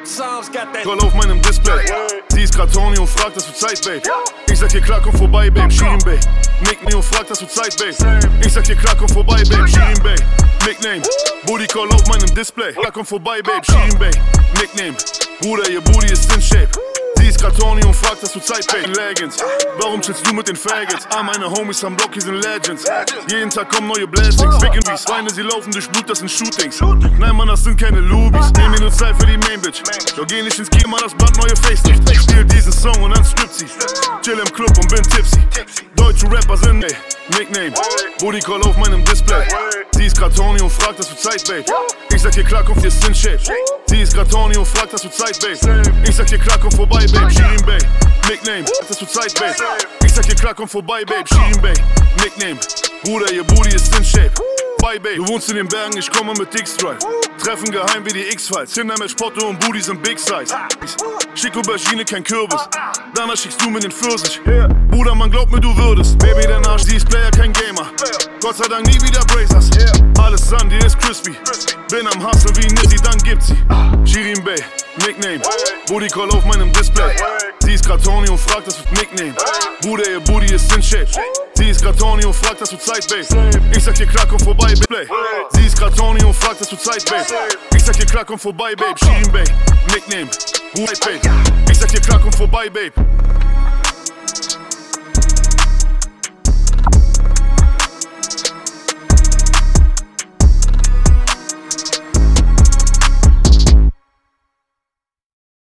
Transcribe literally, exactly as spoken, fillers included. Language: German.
Roll auf meinem Display. Sie ist grad Tony und fragt, hast du Zeit, Babe? Ich sag ihr klar, komm vorbei, Babe. Shirin Bey. Nickname und fragt, hast du Zeit, Babe? Ich sag ihr klar, komm vorbei, Babe. Shirin Bey. Nickname. Booty Call auf meinem Display. Klar, komm vorbei, Babe. Shirin Bey. Nickname. Bruder, ihr Booty ist in Shape. Sie ist grad Tony und fragt, hast du Zeit, Babe? Legends. Warum chillst du mit den Faggots? Ah, meine Homies am Block, hier sind Legends. Jeden Tag kommen neue Blastings. Wicken wie's. Beine, sie laufen durch Blut, das sind Shootings. Nein, Mann, das sind keine Loobies. Nehm mir nur Zeit für die Main Bitch. Doch geh nicht ins Kino, Mann, das Band neue Facelift. Ich spiel diesen Song und dann strippt sie. Chill im Club und bin tipsy. Deutsche Rapper sind, ey. Nickname. Booty Call auf meinem Display. Sie ist grad Tony und fragt, hast du Zeit, Babe? Ich sag ihr klar, komm, wir sind in Shape. Sie ist grad Tony und fragt, hast du Zeit, Babe? Ich sag ihr klar, komm vorbei, Babe. Shirin Bey. Nickname. Hast du Zeit, Babe? Ich sag ihr klar, komm vorbei, Babe. Shirin Bey. Nickname. Bruder, ihr Booty ist in Shape. Bye, Babe. Du wohnst in den Bergen, ich komme mit X-Drive. Treffen geheim wie die X-Files. Kinder mit Spotto und Booty sind Big Size. Schick Aubergine, kein Kürbis. Danach schickst du mir den Pfirsich. Bruder, man glaubt mir, du würdest. Baby, dein Arsch, sie ist Player, kein Gamer. Gott sei Dank nie wieder Brazers. Alles an, die ist crispy. Bin am Hustle wie Nizzy, dann gibt sie. Shirin Bey, Nickname. Booty Call auf meinem Display. Sie ist grad Tony und fragt, hast du Nickname. Bruder, ihr Booty ist in Shape. Sie ist grad Tony und fragt, hast du Zeit, Babe? Ich sag ihr klar, komm vorbei, Babe. Sie ist grad Tony und fragt, hast du Zeit, Babe? Ich sag ihr klar, komm vorbei, Babe. Shirin Bey, Nickname. White Babe. Ich sag ihr klar, komm vorbei, Babe.